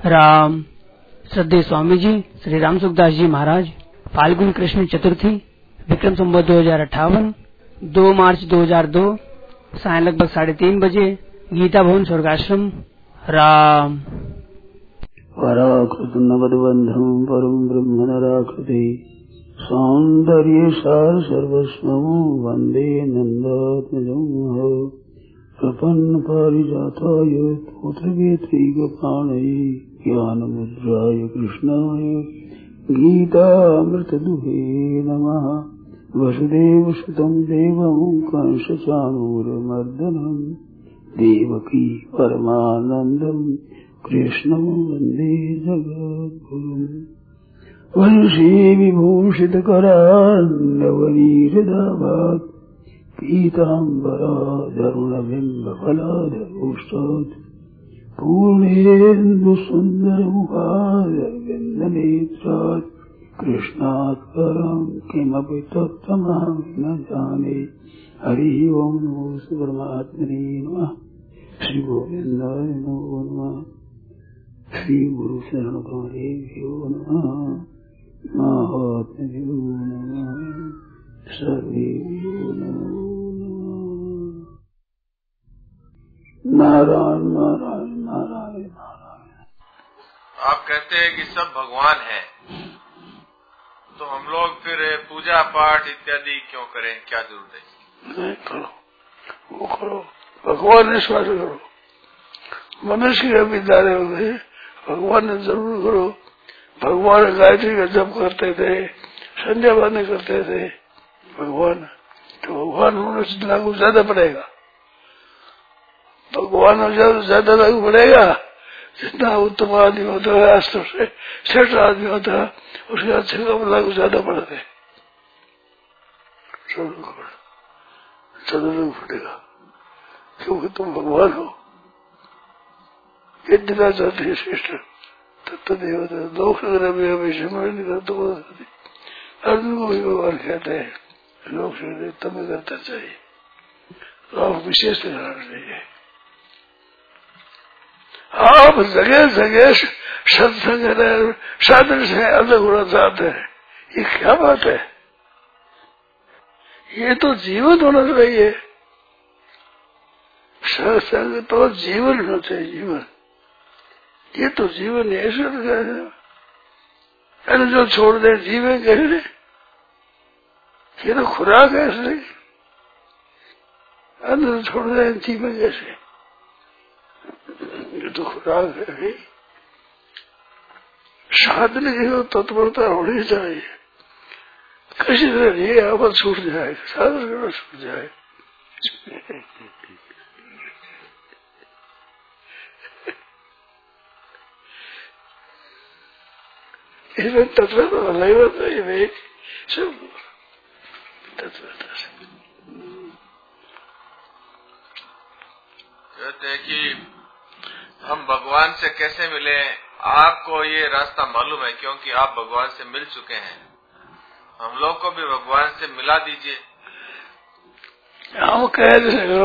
राम। श्रद्धेय स्वामी जी श्री राम सुखदास जी महाराज, फाल्गुन कृष्ण चतुर्थी, विक्रम संवत 2058, 2 मार्च 2002, साय लगभग 3:30 बजे, गीता भवन स्वर्गाश्रम। राम। पराकृत नवद्बंधं परम ब्रह्म नराकृति सौंदर्य सार सर्वस्वं वंदे नंदात्मजं प्रपन्न पारिजाताय पुत्रवेत्रैकपाणये ज्ञानमुद्राय कृष्णाय गीतामृतदुहे नमः। वसुदेवसुतं देवं कंसचाणूरमर्दनं देवकी परमानन्दं कृष्णं वन्दे जगद्गुरुम्। वंशी विभूषितकरान्नवनीरदाभात् पीताम्बरादरुणबिम्बफलाधरोष्टात् पूर्णेन्दुसुन्दरमुखारविन्दनेत्रात् कृष्णात् परं किमपि तत्त्वमहं न जाने। हरिः ओम् नमो परमात्मने नमः। श्री गोविन्दाय नमो नमः। श्री गुरु शरणकमलेभ्यो नमः। महात्म्यो नमः। सर्वेभ्यो नमो नमः। नारायण नारायण नारायण नारायण। आप कहते हैं कि सब भगवान हैं, तो हम लोग फिर पूजा पाठ इत्यादि क्यों करें, क्या जरूरत है? नहीं करो, वो करो, भगवान ने स्मरण करो। मनुष्य के विद्यालय में भगवान ने जरूर करो। भगवान गायत्री का जप करते थे, संध्या बंदनी करते थे भगवान, तो भगवान मनुष्य लागू ज्यादा पड़ेगा। भगवान ज्यादा लागू पड़ेगा। जितना उत्तम आदमी होता है, शास्त्र से श्रेष्ठ आदमी होता है, उसके अच्छे का लागू ज्यादा पड़ते हैं। जरूर पड़ेगा, क्योंकि तुम भगवान हो। जितना चाहते हैं श्रेष्ठ तत्व देवता लोक अर्जुन को भी भगवान कहते हैं। लोग तुम्हें करना चाहिए, आप विशेष ध्यान चाहिए। आप जगह जगह सत्संग साधन से अलग होना चाहते हैं, ये क्या बात है? ये तो जीवन होना चाहिए। सत्संग तो जीवन होना चाहिए, जीवन। ये तो जीवन ऐसे है, जो छोड़ दे जीवे कैसे? ये तो खुराक है, ऐसे अन्न छोड़ दे जीवे कैसे? ये तो खुराक है। साधन की तो तत्परता होनी चाहिए। किसी तरह ये आवाज छूट जाए, साधन करना छूट जाए। इसमें तत्वता नहीं होता है भाई, सब तत्वता से कहते हैं कि हम भगवान से कैसे मिले। आपको ये रास्ता मालूम है, क्योंकि आप भगवान से मिल चुके हैं। हम लोग को भी भगवान से मिला दीजिए। हम कह दे करो,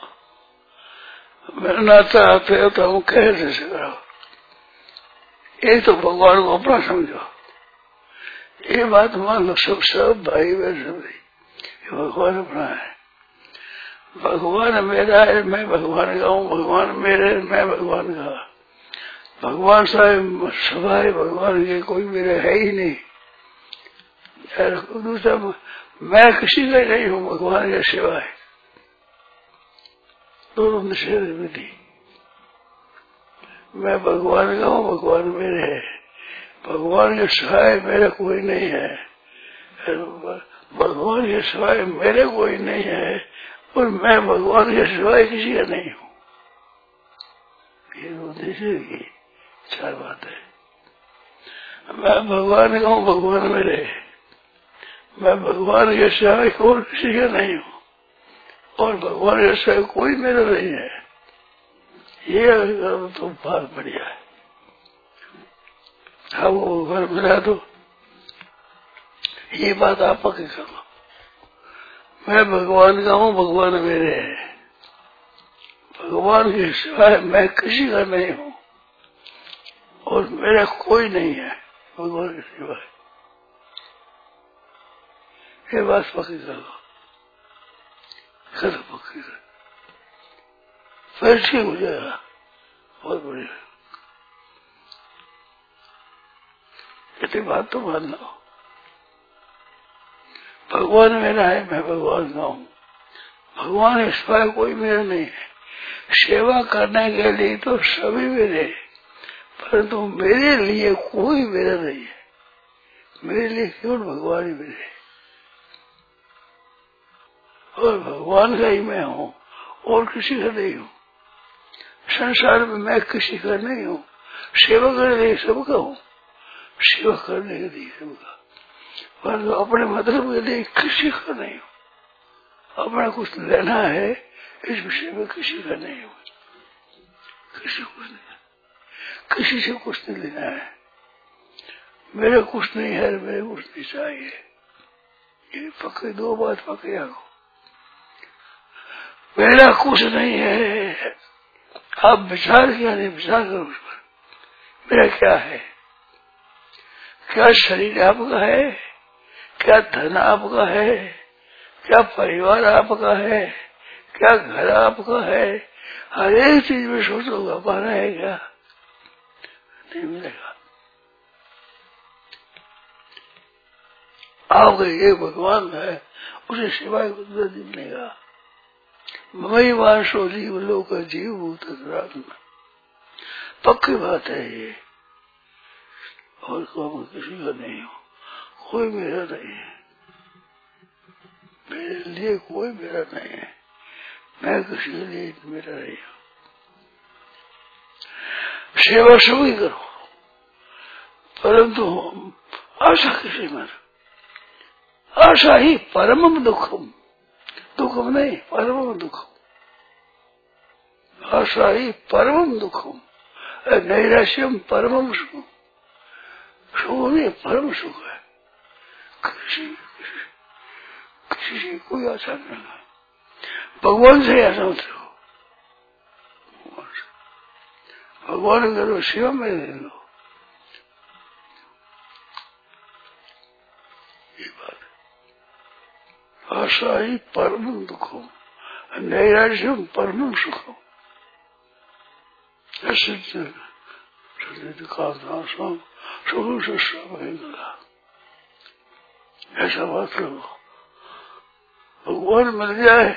मिलना चाहते हो तो हम कह दे करो। ये तो भगवान को अपना समझो। ये बात मान लो, सब भाई बहन सभी, भगवान अपना है। भगवान मेरा है, मैं भगवान का हूँ। भगवान मेरे, मैं भगवान का। भगवान साहब सवाए भगवान के कोई मेरे है ही नहीं। दूसरा मैं किसी का नहीं हूँ भगवान के सिवाय। दोनों निषेध विधि। मैं भगवान का हूँ, भगवान मेरे है। भगवान के सिवाय मेरा कोई नहीं है। भगवान के सिवाय मेरे कोई नहीं है, और मैं भगवान के सिवाय किसी का नहीं हूँ। ये उद्देश्य की 4 बात है। मैं भगवान का हूँ, भगवान मेरे है। मैं भगवान के सिवाय और किसी का नहीं हूँ, और भगवान के सिवाय कोई मेरा नहीं है। ये तो बहुत बढ़िया है। हाँ, वो घर मिला दो, ये बात आप पक्की करो। मैं भगवान का हूँ, भगवान मेरे है। भगवान के सिवाय मैं किसी का नहीं हूँ, और मेरा कोई नहीं है भगवान के सिवाय। ये बात पक्की कर लो, पक्की कर, फिर ठीक हो जाएगा। बहुत बढ़िया, इतनी बात तो मान लो। भगवान मेरा है, मैं भगवान का हूँ। भगवान इस पर कोई मेरा नहीं है। सेवा करने के लिए तो सभी मेरे, परंतु मेरे लिए कोई मेरा नहीं है। मेरे लिए केवल भगवान ही मेरे, और भगवान का ही मैं हूँ, और किसी का नहीं हूँ। संसार में मैं किसी का नहीं हूँ। सेवा करने के लिए सबका हूँ, सेवा करने के लिए सबका, परंतु अपने मतलब के लिए किसी का नहीं हूँ। अपना कुछ लेना है इस विषय में किसी का नहीं हूँ, किसी कुछ नहीं, किसी से कुछ नहीं लेना है। मेरा कुछ नहीं है, मेरे कुछ नहीं चाहिए। ये पक्के दो बात पक्के आगो। मेरा कुछ नहीं है, आप विचार किया नहीं, विचार करो उस पर। मेरा क्या है? क्या शरीर आपका है? क्या धन आपका है? क्या परिवार आपका है? क्या घर आपका है? हर एक चीज में सोचोगा पाना है क्या? नहीं मिलेगा। आपका ये भगवान है, उसे सिवाय कुछ नहीं मिलेगा। मई वासो जीव लोक जीव भूत पक्की बात है ये, और किसी का नहीं हो, कोई मेरा नहीं है। मेरे लिए कोई मेरा नहीं है, मैं किसी के लिए मेरा नहीं हूँ। सेवा सभी करो, परंतु आशा किसी में, आशा ही परमम दुखम, दुखम नहीं परमम दुखम। आशा ही परमम दुखम, नैराश्यम परमम सुखम। सुख नहीं, परम सुख है। किसी से कोई आशा नहीं है। भगवान से आशा मत रहो, भगवान करो, सेवा में ले लो। ये बात है। आशा ही परम दुखम, नैराश्यम परम सुखम। ऐसे ऐसा बात करो, भगवान मिल जाए।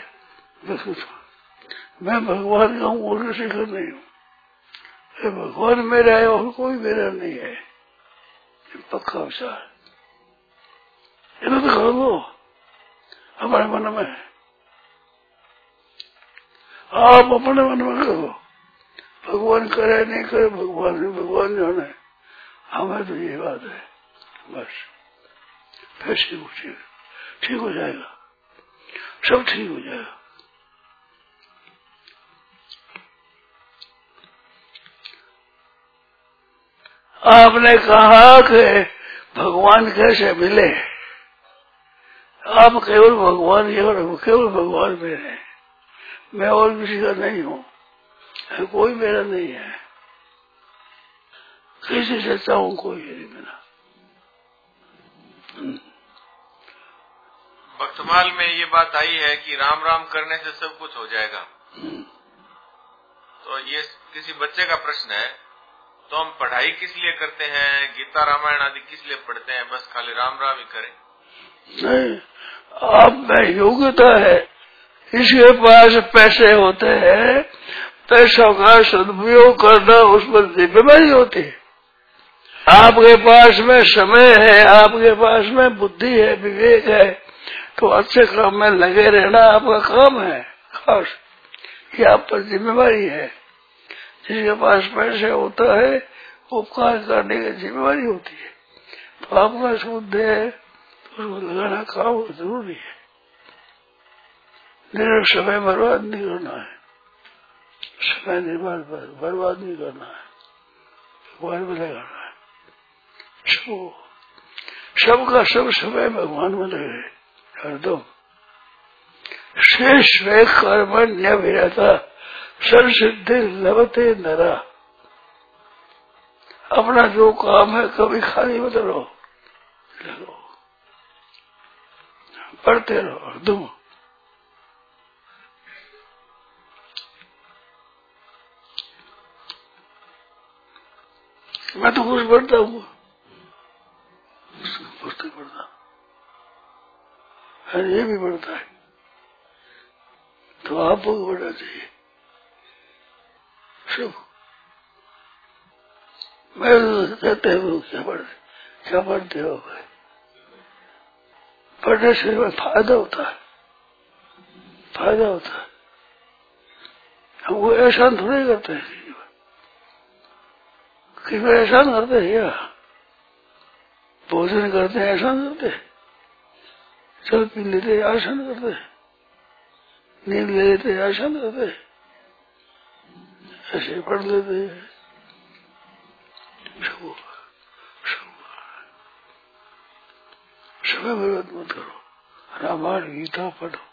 मैं भगवान का हूँ, और किसी का नहीं हूँ। भगवान मेरा है और कोई मेरा नहीं है, पक्का विचार। इतना तो कर दो हमारे मन में, आप अपने मन में करो। भगवान करे नहीं करे, भगवान जाने। हमें तो ये बात है बस। फिर ठीक हो जाएगा, सब ठीक हो जाएगा। आपने कहा कि भगवान कैसे मिले? आप केवल भगवान, केवल भगवान मेरे हैं, मैं और किसी का नहीं हूँ, कोई मेरा नहीं है। किसी से चाहूँ कोई नहीं मेरा। भक्तमाल में ये बात आई है कि राम राम करने से सब कुछ हो जाएगा। तो ये किसी बच्चे का प्रश्न है, तो हम पढ़ाई किस लिए करते हैं? गीता रामायण आदि किस लिए पढ़ते हैं? बस खाली राम राम ही करें? नहीं, आप में योग्यता है, इसके पास पैसे होते हैं, पैसों का सदुपयोग करना उस पर जिम्मेदारी होती है। आपके पास में समय है, आपके पास में बुद्धि है, विवेक है, तो अच्छे काम में लगे रहना आपका काम है खास। ये आप पर जिम्मेवारी है। जिसके पास पैसे होता है उपकार करने की जिम्मेवारी होती है, तो आपका शुद्ध है तो उसको लगाना काम जरूरी है। मेरा समय बर्बाद नहीं करना है, समय बर्बाद नहीं करना है, भगवान में लगाना है। सबका सब समय भगवान में लगे हरदम। शेष वे कर्मण्य विरता सर्वसिद्धि लभते नरा। अपना जो काम है कभी खाली मत रहो, लगो, पढ़ते रहो तुम। मैं तो कुछ पढ़ता हूँ, पुस्तक पढ़ता हूँ, ये भी पढ़ता है, तो आपको पढ़ना चाहिए सब। मैं कहते हो क्या पढ़ते हो? पढ़ने से फायदा होता है, फायदा होता है। हम वो एहसान थोड़े करते हैं कि वे एहसान करते हैं या भोजन करते हैं, एहसान करते हैं, चल पी लेते हैं, एहसान करते हैं, नींद ले लेते हैं, एहसान करते हैं, ऐसे पढ़ लेते हैं। समय बर्बाद मत करो, रामायण गीता पढ़ो।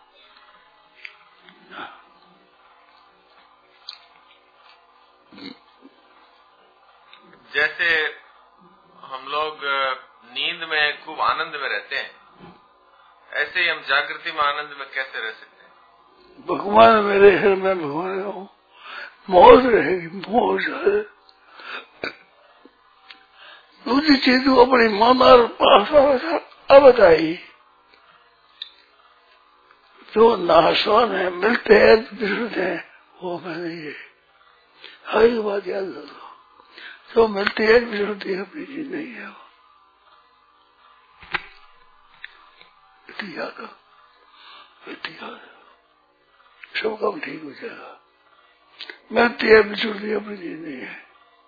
जैसे हम लोग नींद में खूब आनंद में रहते हैं, ऐसे ही हम जागृति में आनंद में कैसे रह सकते हैं? भगवान मेरे हृदय में, भगवान हूँ, मौज रहेगी, मौज है। दूसरी चीज अपनी मामार पास बताई, जो नाशवान है, मिलते हैं बिछड़ते हैं, वो मैं नहीं है। हर एक बात याद रखो, जो मिलती है बिछड़ती है, अपनी चीज नहीं है वो। याद सब काम ठीक हो जाएगा। मिलती है बिछड़ती है, अपनी चीज नहीं है।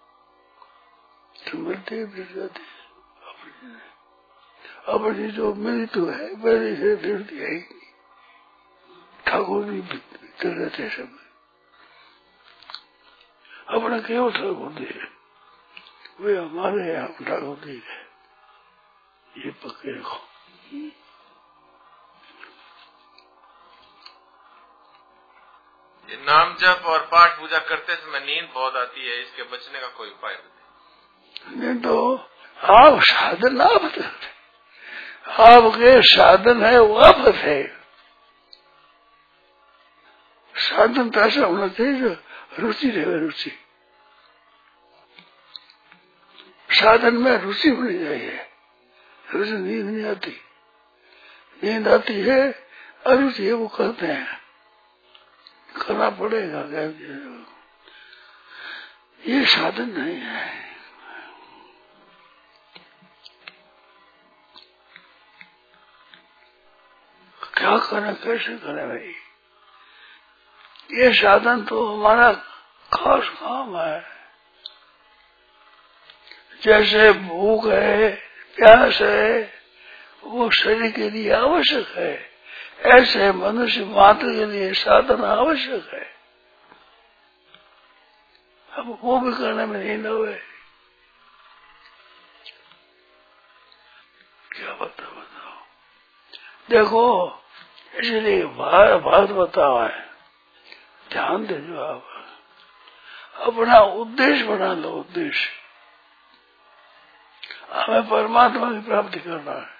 तो मिलती है बिछड़ जाती है, अपनी चीज नहीं। अपनी जो मिली तो है, पहले से बिछड़ती है ही नहीं। ठाकुर भी बिछड़ रहते सब, अपना केवल ठाकुर दी है, वे हमारे हैं, हम ठाकुर दी है, ये पक्के रखो। ये नाम जप और पाठ पूजा करते समय नींद बहुत आती है, इसके बचने का कोई उपाय बताइए? नहीं तो आप साधन आप आपके साधन है, वो आप है। साधन तो ऐसा होना चाहिए जो रुचि रहे, रुचि। साधन में रुचि होनी चाहिए, रुचि नींद नहीं आती, नींद आती है अरुचि है, वो करते हैं, करना पड़ेगा। ये साधन नहीं है। क्या करें, कैसे करें भाई? ये साधन तो हमारा खास काम है। जैसे भूख है, प्यास है, वो शरीर के लिए आवश्यक है, ऐसे मनुष्य मात्र के लिए साधन आवश्यक है। अब वो भी करने में नहीं लगे, क्या बताओ? देखो, इसलिए बात बताओ है, ध्यान दे जो आप अपना उद्देश्य बना लो। उद्देश्य हमें परमात्मा की प्राप्ति करना है,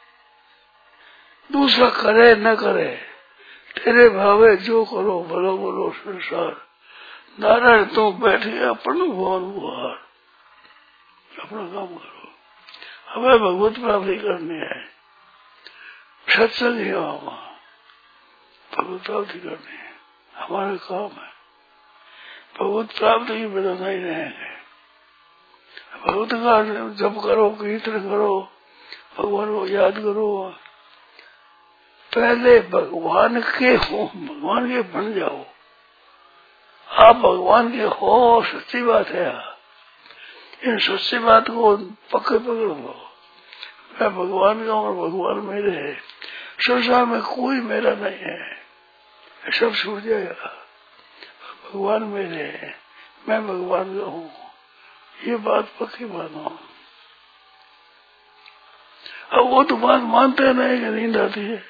दूसरा करे न करे, तेरे भावे जो करो, भलो बोलो संसार। नारायण तुम बैठे अपन भवन बुहार, अपना काम करो। हमें भगवत प्राप्ति करनी है, सत्संग ही भगवत प्राप्ति करनी है, हमारा काम है। भगवत प्राप्ति की बिना नहीं रहेंगे। भगवत का जप करो, कीर्तन करो, भगवान को याद करो। पहले भगवान के हो, भगवान के बन जाओ। आप भगवान के हो, सच्ची बात है। इन सच्ची बात को पकड़ लो। मैं भगवान का हूँ, भगवान मेरे है, संसार में कोई मेरा नहीं है, सब छूट जाएगा। भगवान मेरे है, मैं भगवान का हूँ, ये बात पक्की मानो। अब वो तो बात मानते नहीं कि नींद आती है।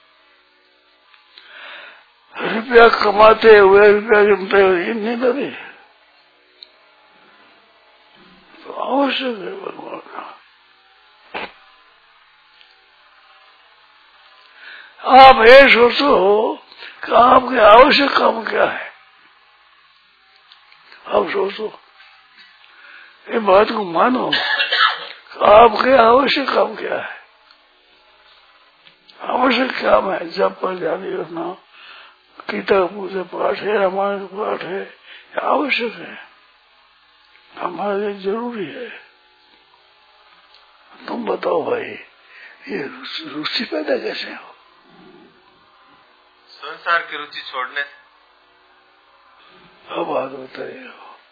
रुपया कमाते हुए, रुपया गिनते हुए नींद आती है। तो आवश्यक है भगवान का। आप ये सोचो कि आपके आवश्यक काम क्या है। आप सोचो, ये बात को मानो, आपके आवश्यक काम क्या है। आवश्यक काम है जब पर ध्यान रखना, गीता पूजा पाठ है, रामायण पाठ है, आवश्यक है, हमारे लिए जरूरी है। तुम बताओ भाई, ये रुचि पैदा कैसे हो? संसार की रुचि छोड़ने से। अब बात बताइए,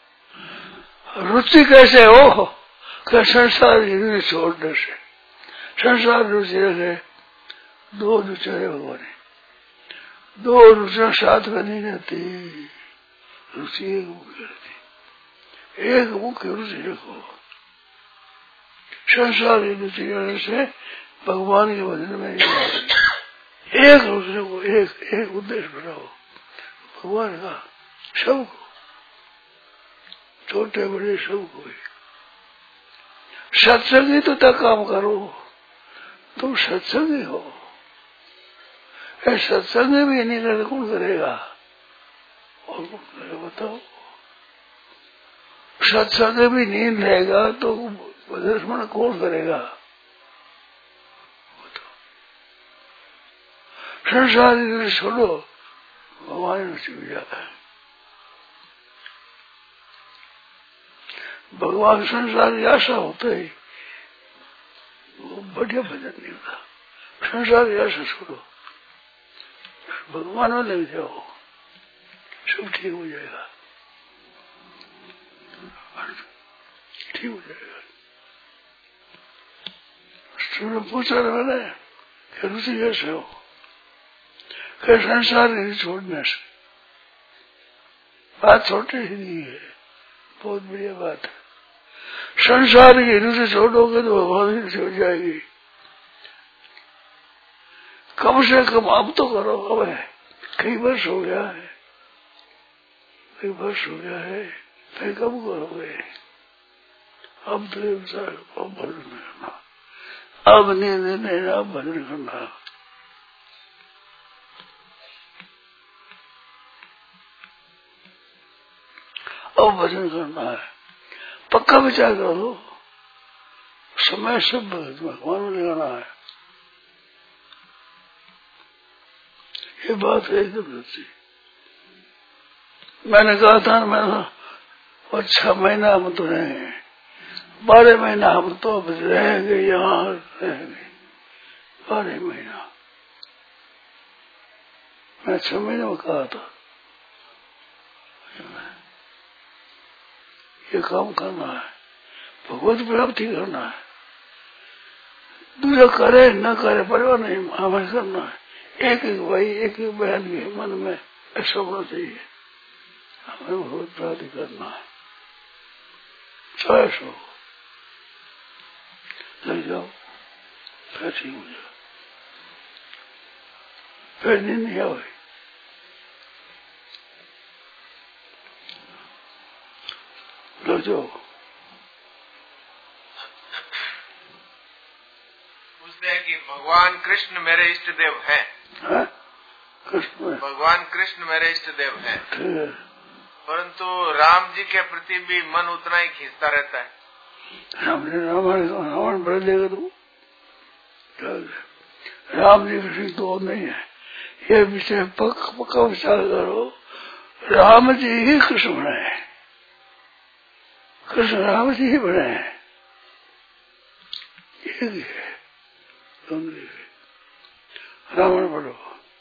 रुचि कैसे हो? कि संसार की रुचि छोड़ने से। संसार रुचि रखे, दो रुचियां भगवान, दो रुचियां साथ में नहीं रहती, रुचि एक मुख्य रहती। एक मुख्य रुचि रखो। संसार की रुचि रहने से भगवान के भजन में एक रुचि को, एक उद्देश्य बनाओ भगवान का, सबको, छोटे बड़े सबको। सत्संगी तो तक काम करो, तुम सत्संगी हो। सत्संग भी नहीं करे कौन करेगा? और कौन करेगा बताओ? सत्संग भी नहीं रहेगा तो भजन कौन करेगा? संसार छोड़ो, भगवान रुचि में जाता है। भगवान संसार की आशा होते ही वो बढ़िया भजन नहीं होता। संसार की आशा छोड़ो, भगवान में लग जाओ, सब ठीक हो जाएगा, ठीक हो जाएगा। तुमने पूछा मैंने कि रुचि कैसे हो? कि संसार नहीं छोड़ने से। बात छोटी ही नहीं है, बहुत बढ़िया बात है। संसार की रुचि छोड़ोगे तो भगवान की रुचि हो जाएगी। कम से कम अब तो करो। अब है कई वर्ष हो गया है, कई वर्ष हो गया है, फिर कब करोगे? अब तो अब भजन करना, अब नींद नहीं, अब भजन करना। अब भजन करना है, पक्का विचार करो, समय सब भगवान में लगाना है। ये बात है एकदम सच्ची। मैंने कहा था, मैंने 6 महीना हम तो रहेंगे, 12 महीना हम तो अब रहेंगे, यहाँ रहेंगे 12 महीना। मैं 6 महीने में कहा था ये काम करना है, भगवत प्राप्ति करना है। दूसरा करे न करे परवाह नहीं, हमें करना है। एक एक भाई, एक एक बहन के मन में ऐसा होना चाहिए, हमें भगवत प्राप्ति करना है। चाहे सो लग जाओ, फिर ठीक हो जाओ, फिर नींद नहीं आवे। लग जाओ। पूछते हैं कि भगवान कृष्ण मेरे इष्ट देव हैं। कृष्ण, भगवान कृष्ण मेरे इष्ट देव हैं, परंतु राम जी के प्रति भी मन उतना ही खींचता रहता है। रावण बड़े देगा तू, राम जी कृष्ण तो नहीं है। ये विषय पक्का विचार करो, राम जी ही कृष्ण बने हैं, कृष्ण राम जी ही बने हैं, एक ही है, रावण बड़ो।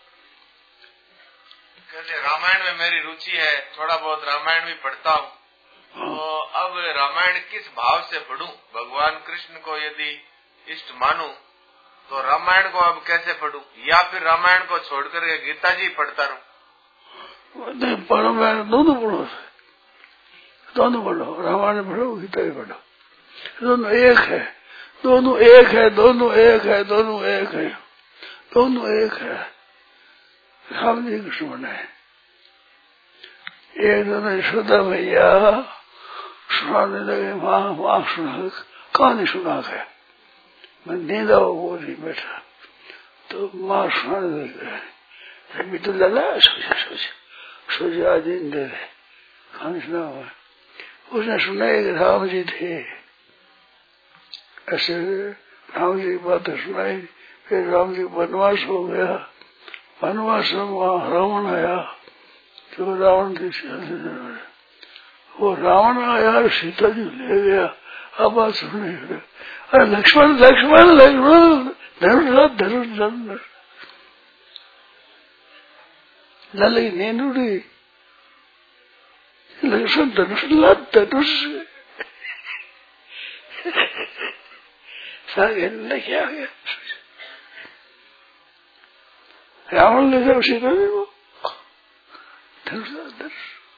कहते रामायण में मेरी रुचि है, थोड़ा बहुत रामायण भी पढ़ता हूँ। तो अब रामायण किस भाव से पढ़ूं? भगवान कृष्ण को यदि इष्ट मानूं तो रामायण को अब कैसे पढ़ूं? या फिर रामायण को छोड़कर गीता जी पढ़ता रहूं? नहीं पढ़ो, मैं दोनों पढ़ो, दोनों पढ़ो, रामायण पढ़ो, गीता भी पढ़ो, दोनों एक है, दोनों एक है, दोनों एक है, दोनों एक है, दोनों एक है। राम जी कृष्ण बने, एक दोनों यशोदा मैया सुनाने लगे, वहां सुना, कहानी सुना गया। मैं नींद आओ वो नहीं बैठा, तो माँ सुनाने लगे, अभी तो लला सोचे आज नींद दे रहे, कहानी सुना हुआ। उसने सुना कि राम जी थे, ऐसे राम जी की बातें सुनाई। फिर राम जी वनवास हो गया, वनवास में वहां रावण आया, तो रावण की वो रावण आया, सीता जी ले गया। अब बात सुनने, अरे लक्ष्मण लक्ष्मण लक्ष्मण धनुष धनुष धनुष, लाल की नींद उड़ी, लक्ष्मण धनुष धनुष सारे क्या गया। रावण ले जाओ सीता जी को, धनुष धनुष।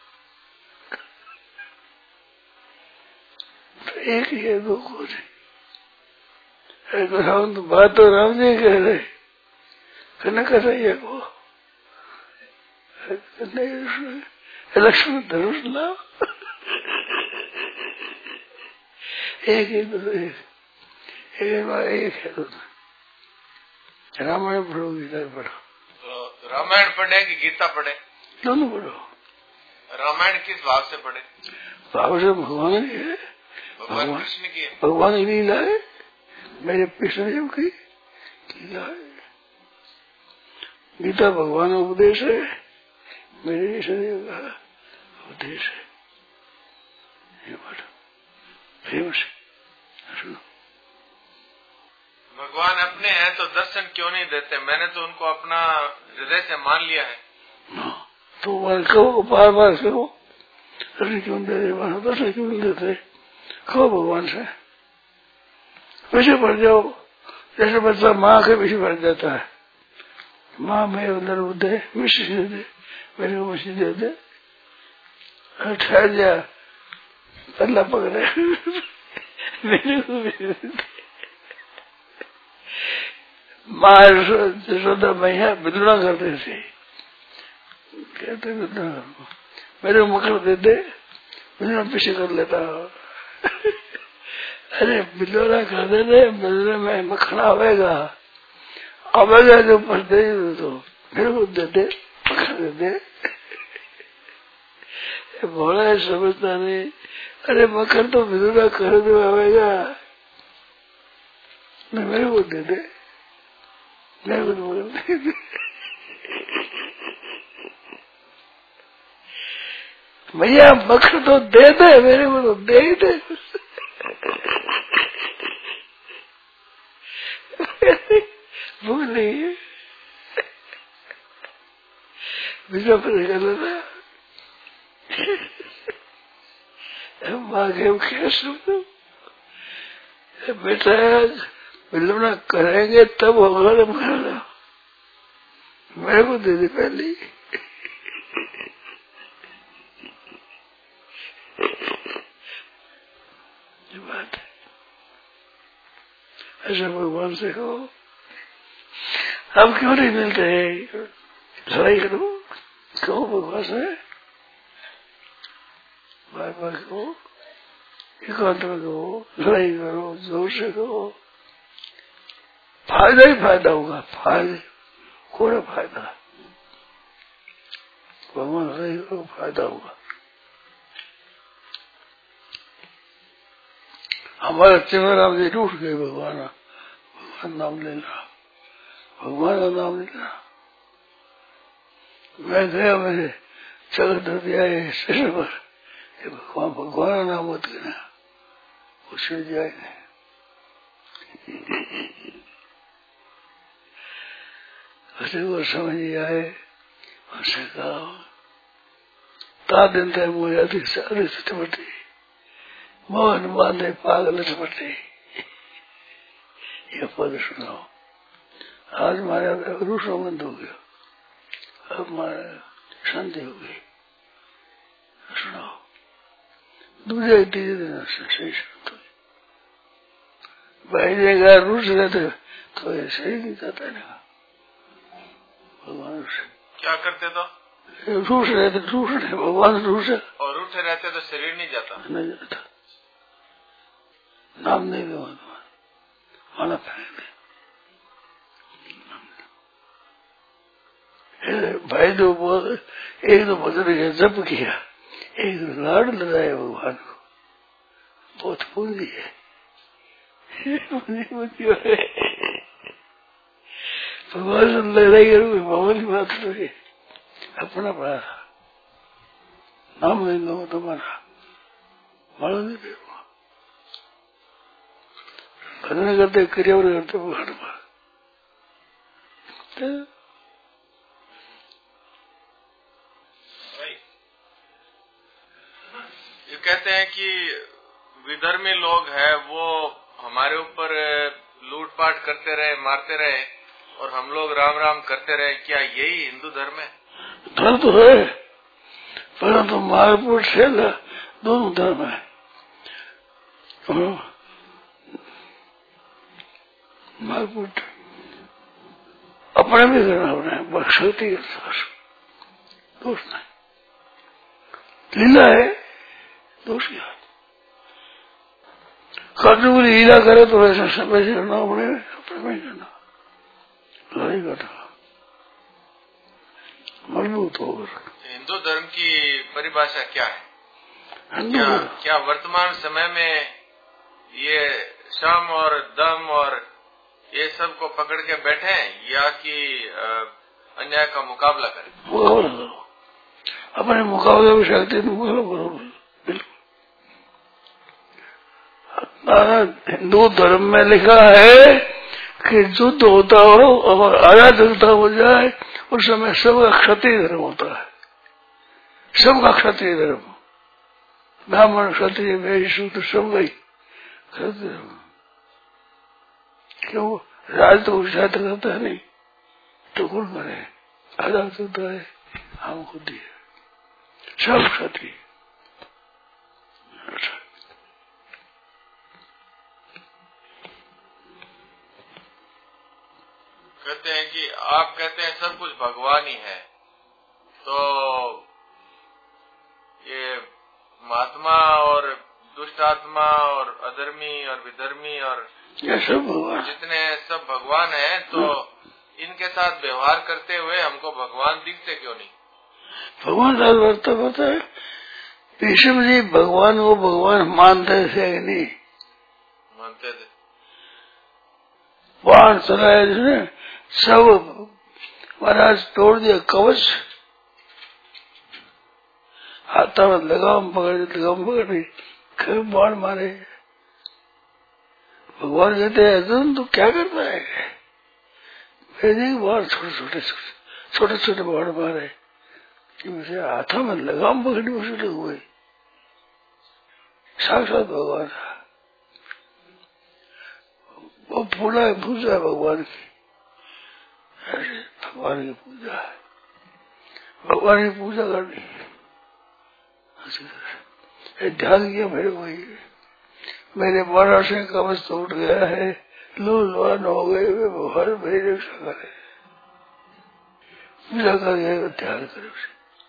तो एक ही है, दो को नहीं। एक रावण तो बात तो राम जी कह रहे, कहना कर रही है वो लक्ष्मण धनुष लाओ। एक ही दो, एक है दोनों। रामायण पढ़ो, गीता पढ़ो। रामायण पढ़े कि गीता पढ़े? दोनों पढ़ो। रामायण किस भाव से पढ़े? भाव से भगवान ही है, भगवान कृष्ण की है। भगवान की लीला है, मेरे कृष्णदेव की लीला है। गीता भगवान उपदेश है, मेरे कृष्णदेव का उपदेश है। ये बात फेमस है, सुनो। भगवान अपने हैं तो दर्शन क्यों नहीं देते? मैंने तो उनको अपना हृदय से मान लिया है। तो कहो, बार बार कहो, दर्शन क्यों दे रहे, दर्शन क्यों नहीं देते, कहो भगवान से। पीछे पड़ जाओ, जैसे बच्चा माँ के पीछे पड़ जाता है, माँ मेरे अंदर दे, मिश्री दे दे, मेरे को मिश्री दे दे, ठहर जा, अल्लाह पकड़े मेरे को मिश्री दे दे। माँ यशोदा मैया बिदुड़ा करते थे, कहते बिदुड़ा मेरे को मकर दे दे, बिदुड़ा पीछे कर लेता। अरे बिलोरा कर दे दे, बिलोरा में मक्खन आवेगा, आवेगा जो पर दे तो मेरे को दे दे, मक्खन दे दे। बोला है समझता नहीं, अरे मक्खन तो बिलोरा कर दो आवेगा, मेरे को दे दे, मेरे को दे दे। भैया मक्खन तो दे दे, मेरे को तो दे ही दे। भूख नहीं है, बिना पर कर लेना। माँ के क्या सुनते बेटा, विलम्ब करेंगे तब होगा ना खाना, मेरे को दे दे पहले। ये बात है, ऐसा भगवान से कहो। अब क्यों नहीं मिलते, लड़ाई करो, कहो भगवान से, बार बार कहो, एकांत में कहो, लड़ाई करो, जोर से कहो, फायदा ही फायदा होगा, फायदे कोई फायदा, भगवान लड़ाई करो, फायदा होगा। हमारे चिमराम जी रूठ गए, भगवान नाम लेना, भगवान का नाम लेना। मैं गया, मेरे चल धर दिया स्टेशन पर, भगवान का नाम मत लेना, उसमें जाए नहीं। उसे वो समझ नहीं आए, उसे कहा ता दिन तय मुझे अधिक से अधिक चटपटी, मोहन बांधे पागल चटपटी। ये पद सुनाओ। आज हमारे रूसो बंद हो गया, अब हमारे शांति हो गई। सुनाओ, दूसरे तीसरे दिन सही शांत हुई। भाई ने कहा रूस रहते तो ये सही नहीं कहता ना, भगवान से क्या करते तो रूठ रहे थे, रूठ रहे भगवान रूठ, और रूठे रहते तो शरीर नहीं जाता, नहीं जाता, नाम नहीं दो माना फेंक दे। भाई दो बोल, एक तो भजन के जप किया, एक तो लाड लगाया भगवान को, बहुत पूंजी है। भगवान से लड़ाई करूंगी, भगवान की बात करोगे, अपना पड़ा नाम नहीं लो तुम्हारा मानो नहीं देगा। भजन करते क्रिया करते भगवान पर, ये कहते हैं कि विधर्मी लोग हैं वो हमारे ऊपर लूटपाट करते रहे, मारते रहे, और हम लोग राम राम करते रहे। क्या यही हिंदू धर्म है? धर्म तो है, परंतु मारपुट से दोनों धर्म है। मारपुट अपने भी करना होना है, बख्शती दोष नहीं, लीला है, दोष क्या? कर्ज को लीला करे तो ऐसा समय से करना, अपने में करना, लड़ाई करना मजबूत होकर। हिंदू धर्म की परिभाषा क्या है? हिंदू क्या वर्तमान समय में ये श्रम और दम और ये सब को पकड़ के बैठे हैं, या कि अन्याय का मुकाबला करें? मुकाबला करो, अपने मुकाबले में शक्ति मुकाबला करो। हिंदू धर्म में लिखा है कि युद्ध होता हो और अराजकता हो जाए उस समय सबका क्षत्रिय धर्म होता है, सबका क्षत्रिय धर्म, ब्राह्मण क्षत्रिय वैश्य शूद्र सब वही क्षत्रिय धर्म। क्यों? राज तो उत्साह करता है नहीं तो कौन करे, आजाद होता है हम खुद ही सब क्षत्रिय। कहते हैं कि आप कहते हैं सब कुछ भगवान ही है, तो ये महात्मा और दुष्ट आत्मा और अधर्मी और विधर्मी और ये सब भगवान, जितने सब भगवान हैं, तो इनके साथ व्यवहार करते हुए हमको भगवान दिखते क्यों नहीं? भगवान साथ वर्ता करता है। विष्णु जी भगवान को भगवान मानते थे कि नहीं? मानते थे। बाण चलाया जिसने सब महाराज तोड़ दिया, कवच हाथा में लगाम पकड़ी, फिर बाण मारे। भगवान कहते हैं अर्जुन तू क्या करता है? बाण छोटे छोटे बाण मारे, मुझे हाथा में लगाम पकड़ी मुझे हुए। साक्षात भगवान वो पूरा पूजा है भगवान की, भगवान की पूजा है, भगवान की पूजा करनी है। ध्यान किया मेरे वही, मेरे बारह से कवच टूट गया है, लूलवान हो गए, वे भगवान मेरी रक्षा करे। पूजा कर ध्यान करे उसे।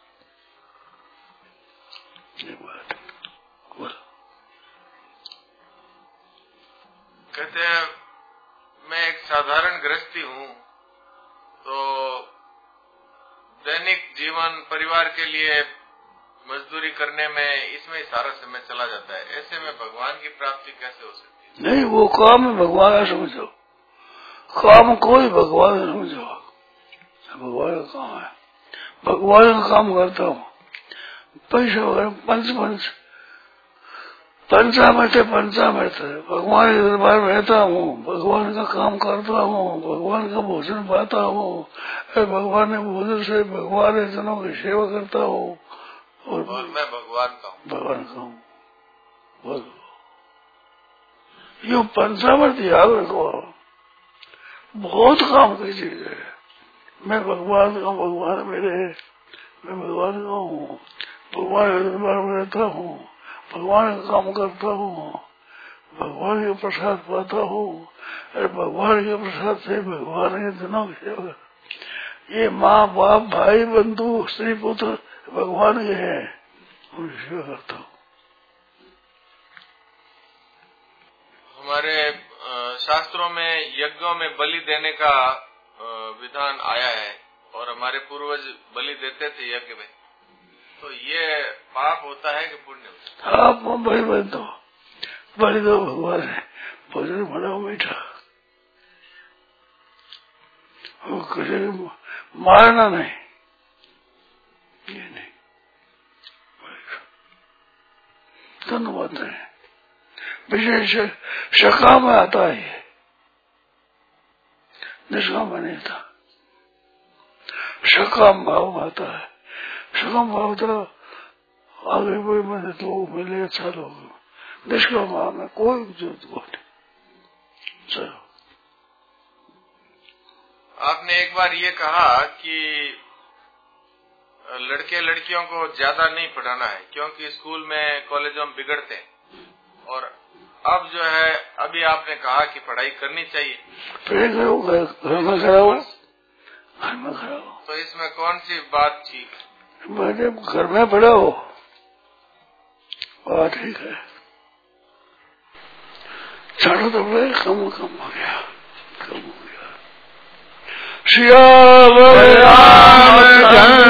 कहते हैं मैं एक साधारण गृहस्थी हूँ, तो दैनिक जीवन परिवार के लिए मजदूरी करने में इसमें सारा समय चला जाता है, ऐसे में भगवान की प्राप्ति कैसे हो सकती है? नहीं, वो काम है भगवान का समझो, काम कोई भगवान का समझो, भगवान का काम है, भगवान का काम करता हूँ। पैसा वगैरह पंचामृत भगवान के दरबार में रहता हूँ, भगवान का काम करता हूँ, भगवान का भोजन पाता हूँ, भगवान के भोजन से भगवान के जनों की सेवा करता हूँ, और मैं भगवान का हूँ, यो पंचामृत याद रखो, बहुत काम की चीज है। मैं भगवान का, भगवान मेरे, मैं भगवान का हूँ, भगवान के दरबार में रहता हूँ, भगवान का काम करता हूँ, भगवान के प्रसाद पाता हूँ, अरे भगवान के प्रसाद से भगवान के जनों की सेवा। ये माँ बाप भाई बंधु स्त्री पुत्र भगवान के हैं, उनकी सेवा करता हूँ। हमारे शास्त्रों में यज्ञों में बलि देने का विधान आया है और हमारे पूर्वज बलि देते थे यज्ञ में, तो ये पाप होता है कि पुण्य होता है? आप बलि दो भगवान है, भोजन बनाओ मीठा, किसी को मारना नहीं, ये नहीं, धन्यवाद नहीं। विशेष शका में आता है, ये निष्काम में नहीं था। शकाम भाव आता है, शकाम भाव तो आगे कोई मैंने लोग मिले अच्छा लोग, निष्काम भाव में कोई जरूरत को नहीं। चलो, आपने एक बार ये कहा कि लड़के लड़कियों को ज्यादा नहीं पढ़ाना है क्योंकि स्कूल में कॉलेजों में बिगड़ते हैं, और अब जो है अभी आपने कहा कि पढ़ाई करनी चाहिए। घर में कराओ, तो इसमें कौन सी बात थी? मैंने घर में पढ़ाओ, बात ठीक है, चारों तरफ कम हो गया, कम हो गया। श्री राम